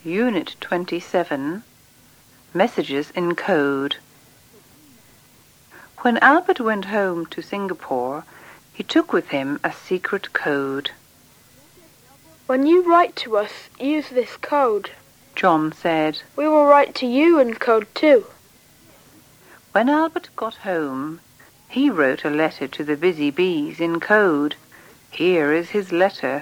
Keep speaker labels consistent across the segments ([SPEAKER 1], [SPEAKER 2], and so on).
[SPEAKER 1] Unit 27, Messages in Code. When Albert went home to Singapore, he took with him a secret code.
[SPEAKER 2] When you write to us, use this code,
[SPEAKER 1] John said.
[SPEAKER 2] We will write to you in code too.
[SPEAKER 1] When Albert got home, he wrote a letter to the Busy Bees in code. Here is his letter.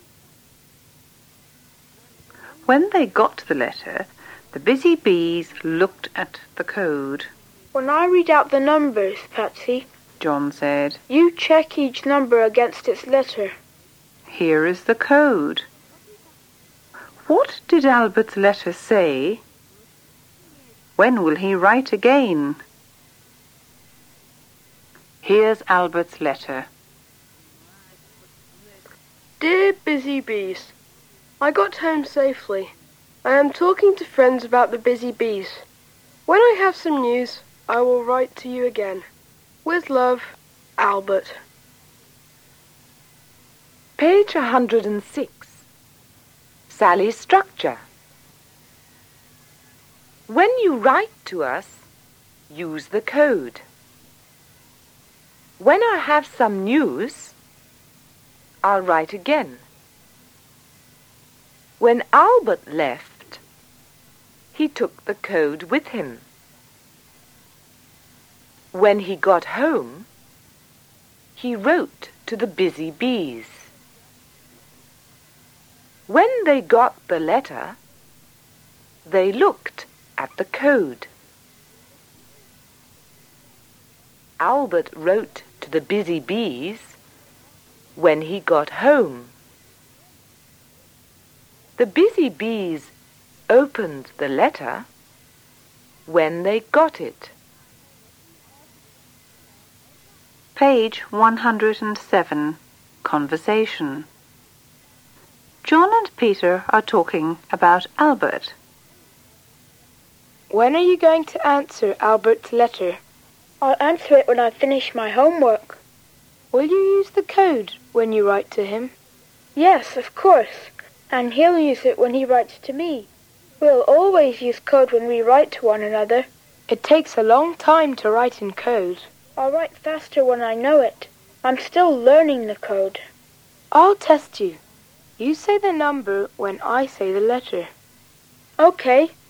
[SPEAKER 1] When they got the letter, the Busy Bees looked at the code.
[SPEAKER 2] When I read out the numbers, Patsy,
[SPEAKER 1] John said,
[SPEAKER 2] you check each number against its letter.
[SPEAKER 1] Here is the code. What did Albert's letter say? When will he write again? Here's Albert's letter.
[SPEAKER 3] Dear Busy Bees, I got home safely. I am talking to friends about the Busy Bees. When I have some news, I will write to you again. With love, Albert.
[SPEAKER 4] Page 106. Sally's structure. When you write to us, use the code. When I have some news, I'll write again. When Albert left, he took the code with him. When he got home, he wrote to the Busy Bees. When they got the letter, they looked at the code. Albert wrote to the Busy Bees when he got home. The Busy Bees opened the letter when they got it.
[SPEAKER 1] Page 107, Conversation. John and Peter are talking about Albert.
[SPEAKER 2] When are you going to answer Albert's letter? I'll answer it when I finish my homework. Will you use the code when you write to him? Yes, of course. And he'll use it when he writes to me. We'll always use code when we write to one another. It takes a long time to write in code. I'll write faster when I know it. I'm still learning the code. I'll test you. You say the number when I say the letter. Okay.